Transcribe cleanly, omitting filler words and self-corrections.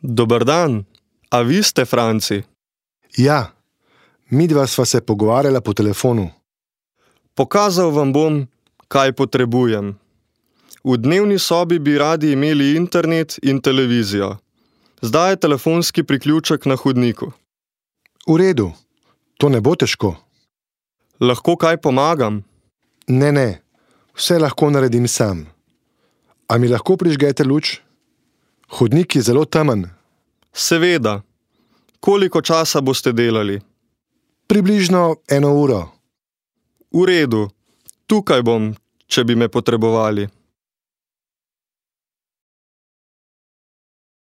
Dober dan, a vi ste Franci? Ja, midva sva se pogovarjala po telefonu. Pokazal vam bom, kaj potrebujem. V dnevni sobi bi radi imeli internet in televizijo. Zdaj je telefonski priključek na hodniku. V redu, to ne bo težko. Lahko kaj pomagam? Ne, vse lahko naredim sam. A mi lahko prižgete luč? Hodnik je zelo temen. Seveda. Koliko časa boste delali? Približno 1 uro. V redu, tukaj bom, če bi me potrebovali.